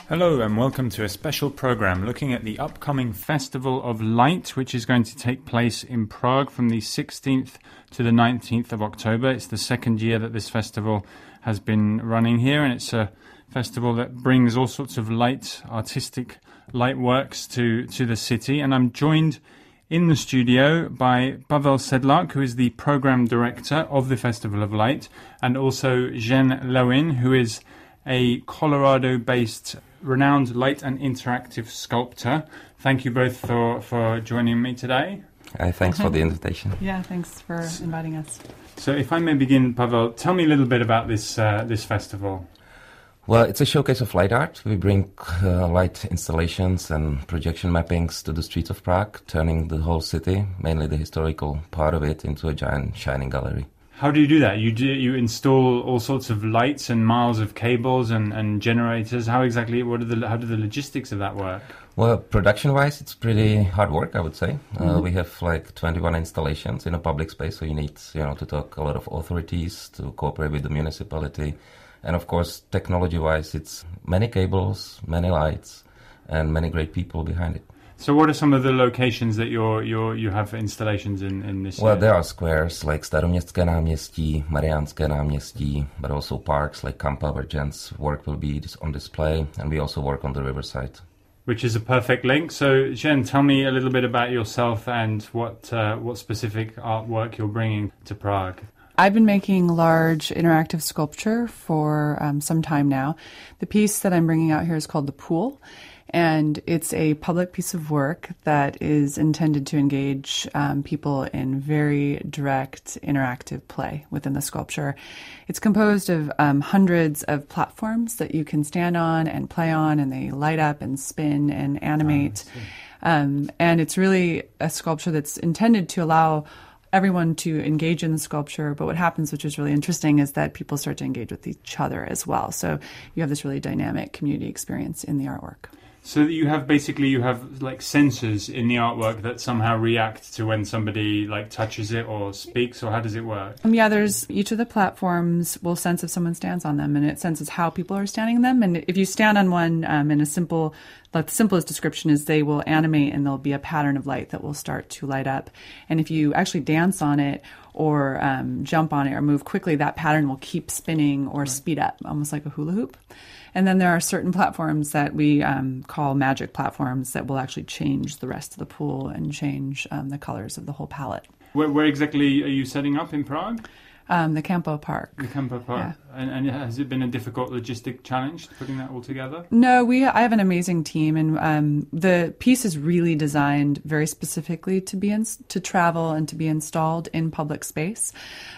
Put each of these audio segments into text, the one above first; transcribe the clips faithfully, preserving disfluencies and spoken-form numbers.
Hello and welcome to a special program looking at the upcoming Festival of Light, which is going to take place in Prague from the sixteenth to the nineteenth of October. It's the second year that this festival has been running here, and it's a festival that brings all sorts of light, artistic light works to, to the city. And I'm joined in the studio by Pavel Sedlak, who is the program director of the Festival of Light, and also Jen Lewin, who is a Colorado-based renowned light and interactive sculptor. Thank you both for, for joining me today. Uh, thanks for the invitation. Yeah, thanks for inviting us. So if I may begin, Pavel, tell me a little bit about this uh, this festival. Well, it's a showcase of light art. We bring uh, light installations and projection mappings to the streets of Prague, turning the whole city, mainly the historical part of it, into a giant shining gallery. How do you do that? You do, you install all sorts of lights and miles of cables and, and generators. How exactly? What are the how do the logistics of that work? Well, production-wise, it's pretty hard work, I would say. Mm-hmm. Uh, we have like twenty-one installations in a public space, so you need you know to talk a lot of authorities to cooperate with the municipality, and of course, technology-wise, it's many cables, many lights, and many great people behind it. So what are some of the locations that you're, you're, you have installations in, in this Well, year? there are squares like Staroměstské náměstí, Mariánské náměstí, but also parks like Kampa, where Jen's work will be on display, and we also work on the riverside. Which is a perfect link. So, Jen, tell me a little bit about yourself and what uh, what specific artwork you're bringing to Prague. I've been making large interactive sculpture for um, some time now. The piece that I'm bringing out here is called The Pool, and it's a public piece of work that is intended to engage um, people in very direct interactive play within the sculpture. It's composed of um, hundreds of platforms that you can stand on and play on, and they light up and spin and animate. Oh, um, and it's really a sculpture that's intended to allow everyone to engage in the sculpture, but what happens, which is really interesting, is that people start to engage with each other as well. So you have this really dynamic community experience in the artwork. So you have basically you have like sensors in the artwork that somehow react to when somebody like touches it or speaks, or how does it work? Um, yeah, there's each of the platforms will sense if someone stands on them, and it senses how people are standing on them. And if you stand on one um, in a simple, like the simplest description is they will animate and there'll be a pattern of light that will start to light up. And if you actually dance on it or um, jump on it or move quickly, that pattern will keep spinning or right. speed up, almost like a hula hoop. And then there are certain platforms that we um, call magic platforms that will actually change the rest of the pool and change um, the colors of the whole palette. Where, where exactly are you setting up in Prague? Um, the Campo Park. The Campo Park. Yeah. And, and has it been a difficult logistic challenge putting that all together? No, we. I have an amazing team, and um, the piece is really designed very specifically to be in, to travel and to be installed in public space.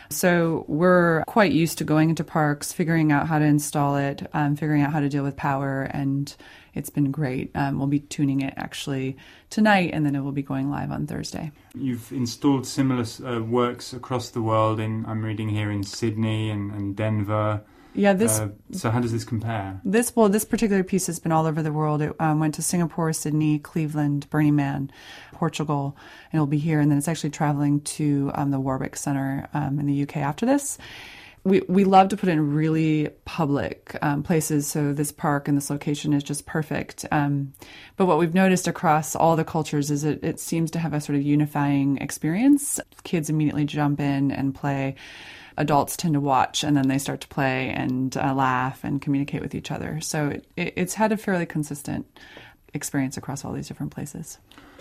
So we're quite used to going into parks, figuring out how to install it, um, figuring out how to deal with power, and it's been great. Um, we'll be tuning it actually tonight, and then it will be going live on Thursday. You've installed similar uh, works across the world. In I'm reading here in Sydney and, and Denver. Yeah, this. Uh, so how does this compare? This well, this particular piece has been all over the world. It um, went to Singapore, Sydney, Cleveland, Burning Man, Portugal, and it'll be here. And then it's actually traveling to um, the Warwick Centre um, in the U K after this. We we love to put it in really public um, places, so this park and this location is just perfect. Um, but what we've noticed across all the cultures is it, it seems to have a sort of unifying experience. Kids immediately jump in and play. Adults tend to watch, and then they start to play and uh, laugh and communicate with each other. So it, it, it's had a fairly consistent experience across all these different places.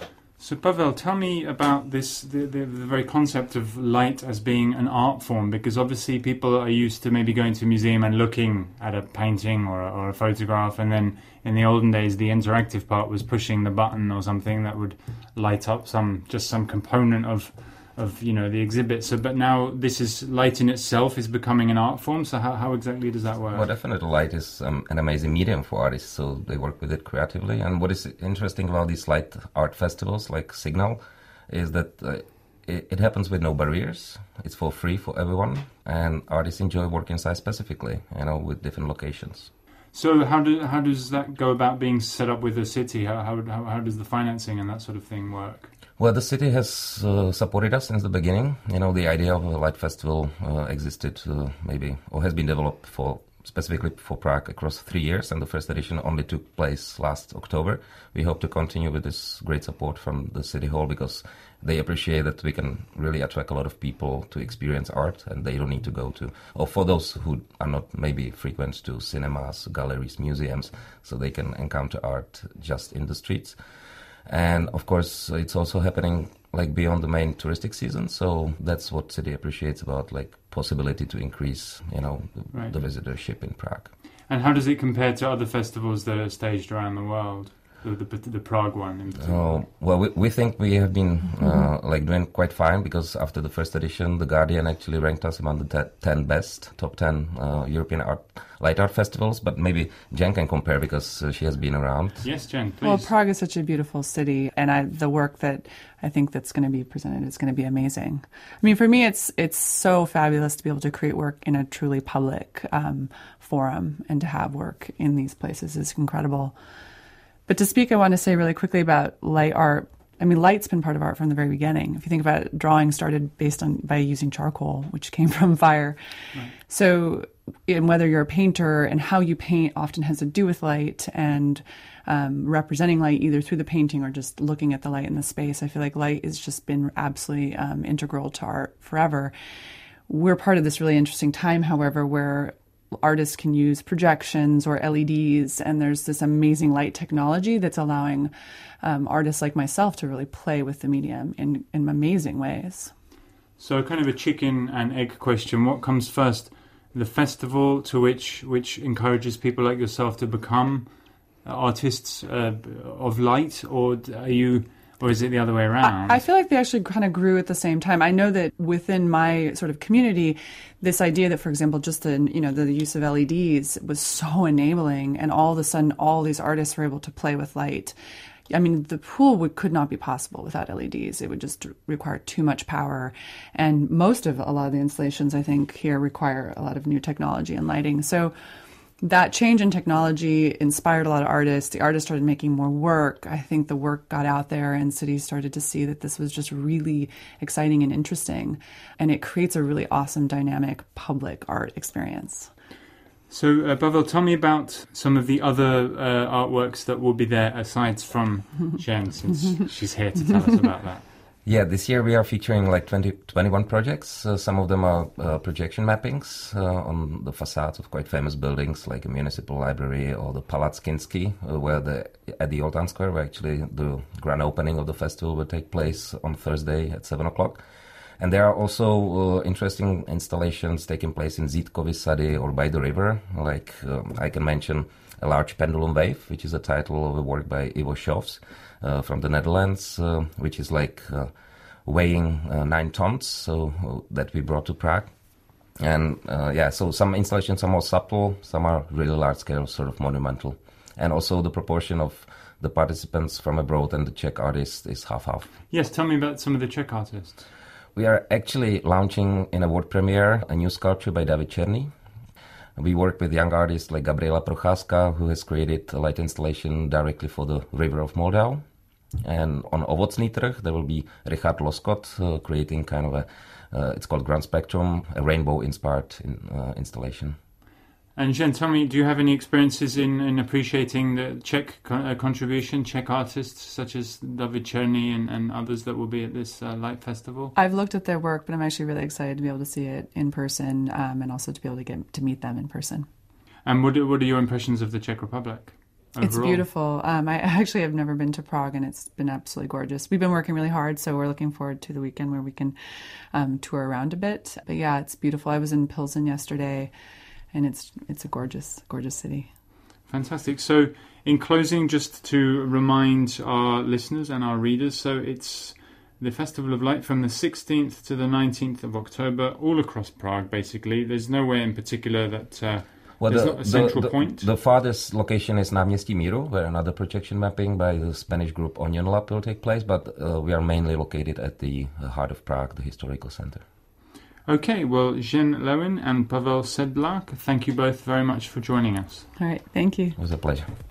So Pavel, tell me about this, the, the, the very concept of light as being an art form, because obviously people are used to maybe going to a museum and looking at a painting or a, or a photograph, and then in the olden days the interactive part was pushing the button or something that would light up some just some component of of you know the exhibit. So but now this is light in itself is becoming an art form. So how, how exactly does that work? Well, definitely light is um, an amazing medium for artists, so they work with it creatively. And what is interesting about these light art festivals like Signal is that uh, it, it happens with no barriers. It's for free for everyone, and artists enjoy working site specifically, you know, with different locations. So how do how does that go about being set up with the city? How how how does the financing and that sort of thing work? Well, the city has uh, supported us since the beginning. You know, the idea of a light festival uh, existed uh, maybe, or has been developed for specifically for Prague across three years, and the first edition only took place last October. We hope to continue with this great support from the City Hall because they appreciate that we can really attract a lot of people to experience art, and they don't need to go to, or for those who are not maybe frequent to cinemas, galleries, museums, so they can encounter art just in the streets. And of course, it's also happening like beyond the main touristic season, so that's what city appreciates about like possibility to increase, you know, the, right. the visitorship in Prague. And how does it compare to other festivals that are staged around the world? The, the, the Prague one in particular? Oh, well, we, we think we have been uh, like doing quite fine because after the first edition, The Guardian actually ranked us among the te- ten best, top ten uh, European art light art festivals. But maybe Jen can compare because uh, she has been around. Yes, Jen, please. Well, Prague is such a beautiful city, and I, the work that I think that's going to be presented is going to be amazing. I mean, for me, it's it's so fabulous to be able to create work in a truly public um, forum, and to have work in these places is incredible. But to speak, I want to say really quickly about light art. I mean, light's been part of art from the very beginning. If you think about it, drawing started based on by using charcoal, which came from fire. Right. So, in whether you're a painter and how you paint often has to do with light and um, representing light either through the painting or just looking at the light in the space. I feel like light has just been absolutely um, integral to art forever. We're part of this really interesting time, however, where artists can use projections or L E Ds, and there's this amazing light technology that's allowing um, artists like myself to really play with the medium in, in amazing ways. So kind of a chicken and egg question. What comes first? The festival to which which encourages people like yourself to become artists uh, of light, or are you... Or is it the other way around? I, I feel like they actually kind of grew at the same time. I know that within my sort of community, this idea that, for example, just the you know the use of L E Ds was so enabling, and all of a sudden, all these artists were able to play with light. I mean, the pool would, could not be possible without L E Ds. It would just require too much power. And most of a lot of the installations, I think, here require a lot of new technology and lighting. So that change in technology inspired a lot of artists. The artists started making more work. I think the work got out there and cities started to see that this was just really exciting and interesting. And it creates a really awesome, dynamic public art experience. So, uh, Pavel, tell me about some of the other uh, artworks that will be there aside from Jen, since she's here to tell us about that. Yeah, this year we are featuring like twenty, twenty-one projects. Uh, some of them are uh, projection mappings uh, on the facades of quite famous buildings like a municipal library or the Palác Kinský, uh, where the at the Old Town Square, where actually the grand opening of the festival will take place on Thursday at seven o'clock. And there are also uh, interesting installations taking place in Zítkovy Sady or by the river. Like um, I can mention A Large Pendulum Wave, which is a title of a work by Ivo Schoofs uh, from the Netherlands, uh, which is like uh, weighing uh, nine tons, so uh, that we brought to Prague. And uh, yeah, so some installations are more subtle, some are really large scale, sort of monumental. And also the proportion of the participants from abroad and the Czech artists is half-half. Yes, tell me about some of the Czech artists. We are actually launching in a world premiere a new sculpture by David Černý. We work with young artists like Gabriela Procházka, who has created a light installation directly for the river of Moldau. And on Ovocný trh, there will be Richard Loskot uh, creating kind of a, uh, it's called Grand Spectrum, a rainbow-inspired in, uh, installation. And Jen, tell me, do you have any experiences in, in appreciating the Czech co- uh, contribution, Czech artists such as David Černý and, and others that will be at this uh, light festival? I've looked at their work, but I'm actually really excited to be able to see it in person um, and also to be able to get to meet them in person. And what, what are your impressions of the Czech Republic overall? It's beautiful. Um, I actually have never been to Prague, and it's been absolutely gorgeous. We've been working really hard, so we're looking forward to the weekend where we can um, tour around a bit. But yeah, it's beautiful. I was in Pilsen yesterday, and it's it's a gorgeous, gorgeous city. Fantastic. So in closing, just to remind our listeners and our readers, so it's the Festival of Light from the sixteenth to the nineteenth of October, all across Prague, basically. There's nowhere in particular that... Uh, Well, There's the, not a central the, point? The farthest location is Náměstí Míru, where another projection mapping by the Spanish group Onion Lab will take place, but uh, we are mainly located at the heart of Prague, the historical center. Okay, well, Jen Lewin and Pavel Sedlak, thank you both very much for joining us. All right, thank you. It was a pleasure.